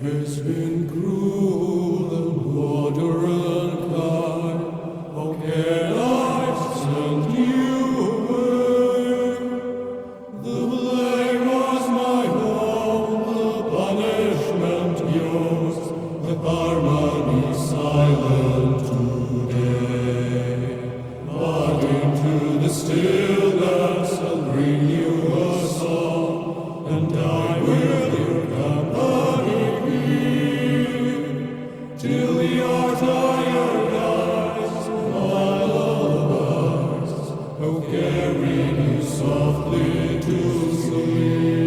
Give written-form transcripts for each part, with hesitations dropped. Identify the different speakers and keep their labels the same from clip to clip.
Speaker 1: has been cruel and water unkind. How can I send you away? The blame was my own, the punishment yours, the harmony silent today. But into the stillness I'll bring you a song, and I will your company be, till your tired eyes, my lullabies, oh carry you softly to sleep.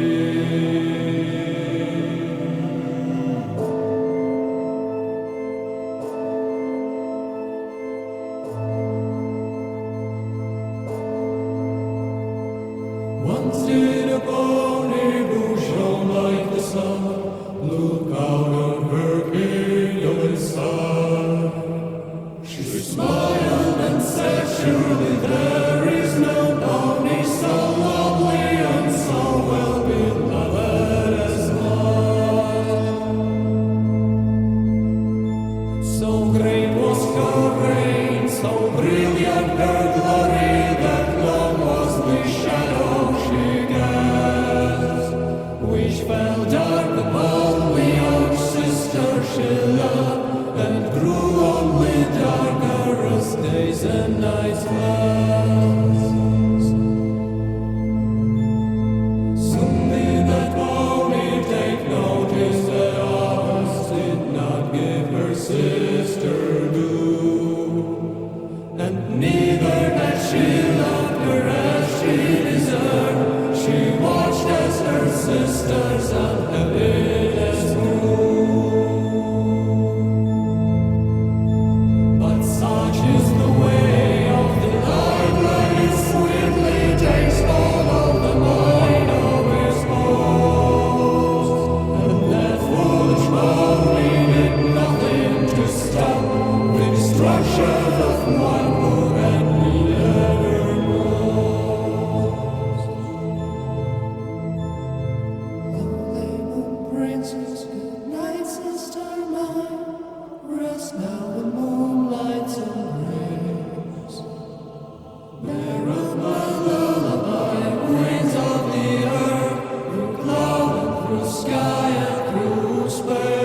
Speaker 1: Once did a pony who shone like the sun look out on her kingdom inside. She smiled and said, surely there is no pony so lovely and so well beloved as mine. So great was her reign, so brilliant her glory, that long was the shadow which fell dark upon the young sister she loved, and grew on with darker as days and nights passed. Soon did that pony take notice that ours did not give her sister due, and neither that she loved her as she deserved. She watched as her sisters unhappiness grew. But such is the way of the Lord, that it swiftly takes hold of the mind of his hosts, and that foolish pony did nothing to stop the destruction of one who had needed her most. Princess, good night, sister mine. Rest now in moonlights and rays. Bearer my lullaby, winds of the earth, through cloud and through sky and through space.